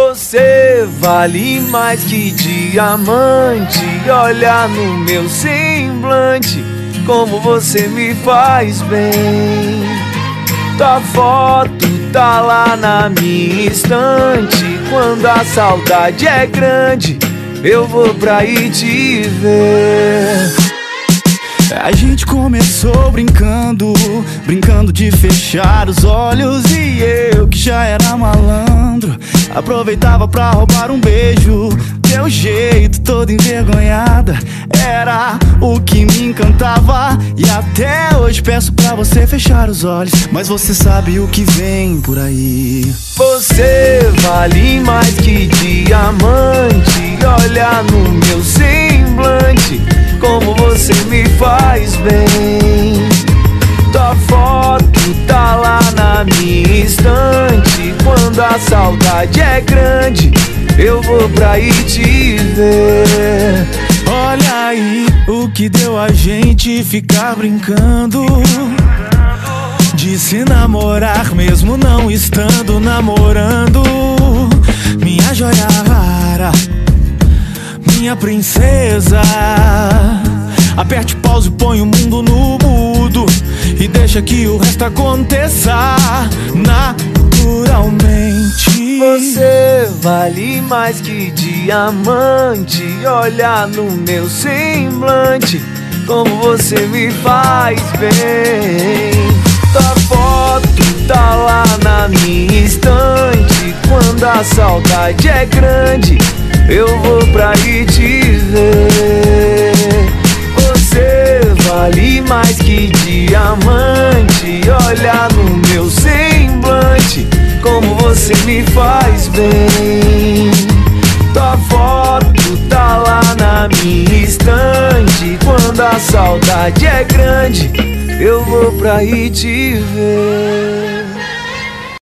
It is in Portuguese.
Você vale mais que diamante. Olha no meu semblante, como você me faz bem. Tua foto tá lá na minha estante. Quando a saudade é grande, eu vou pra aí te ver. A gente começou brincando de fechar os olhos. E eu, que já era malandro, aproveitava pra roubar um beijo. Teu jeito todo envergonhada era o que me encantava. E até hoje peço pra você fechar os olhos, mas você sabe o que vem por aí. Você vale mais que diamante. Olha no meu semblante, como você me faz bem. Tua foto tá lá na minha estante. Quando a saudade é grande, eu vou pra aí te ver. Olha aí o que deu a gente ficar brincando de se namorar mesmo não estando namorando. Minha joia rara, minha princesa, aperte pause, põe o mundo no mudo e deixa que o resto aconteça naturalmente. Você vale mais que diamante. Olha no meu semblante, como você me faz bem. Tua foto tá lá na minha estante. Quando a saudade é grande, eu vou pra aí te ver. Você vale mais que diamante. Olha no meu semblante, como você me faz bem. Tua foto tá lá na minha estante. Quando a saudade é grande, eu vou pra aí te ver.